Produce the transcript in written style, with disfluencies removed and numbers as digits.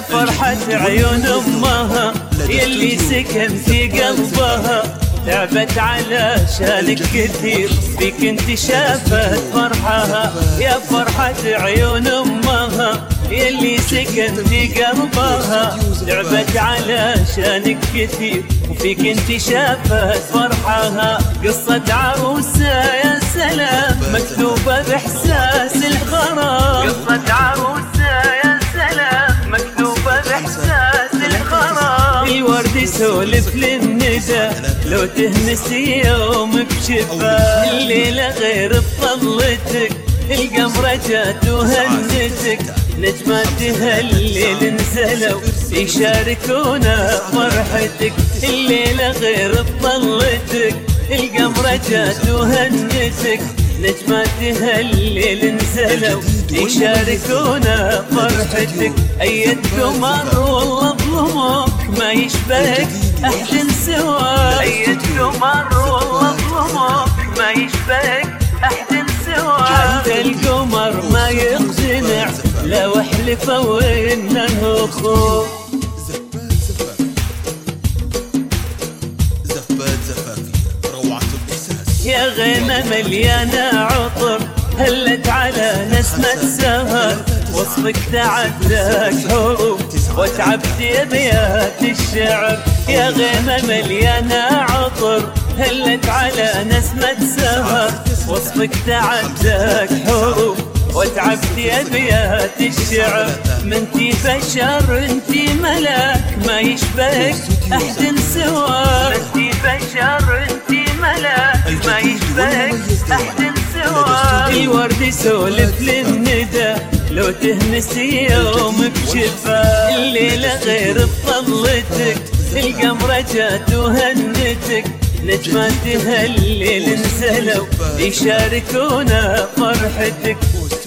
فرحة عيون أمها يلي سكن في قلبها، تعبت علشانك كثير فيك انت شافت فرحها. يا فرحة عيون أمها يلي سكن في قلبها، تعبت علشانك كثير وفيك انت شافت فرحها. قصة عروسة يا سلام مكتوبة بإحساس الغرام، قصة عروسة يا سلام مكتوبة بإحساس الغرام. الورد يسولف للندى لو تهنسي يوم بشفا، الليلة غير بطلتك القمرة جات وهنتك، نجماتها الليل نزلوا يشاركونا فرحتك. الليلة غير بطلتك القمرة جات وهنتك، نجماتها الليل نزلوا يشاركونا فرحتك. أيد قمر والله ظلمك ما يشبهك أحد سواك، أيد قمر والله ظلمك ما يشبهك أحد سواك. حتى القمر ما يقتنع لو احلفوا انه اخوك. زفات زفافية روعة الإحساس، يا غيمة مليانة عطر هلت على نسمة سهر، وصفك تعداك حروف وتعبت أبيات الشعر. يا غيمة مليانة عطر هلت على نسمة سهر، وصفك تعداك حروف وتعبت أبيات الشعر. منتي بشر انتي ملاك ما يشبهك أحد سواك، منتي بشر انتي ملاك ما يشبهك أحد سواك. الورد يسولف للندى لو تهنسي يوم بشفا، الليلة غير بطلتك القمرة جات وهنتك، نجماتها الليل نزلوا يشاركونا فرحتك.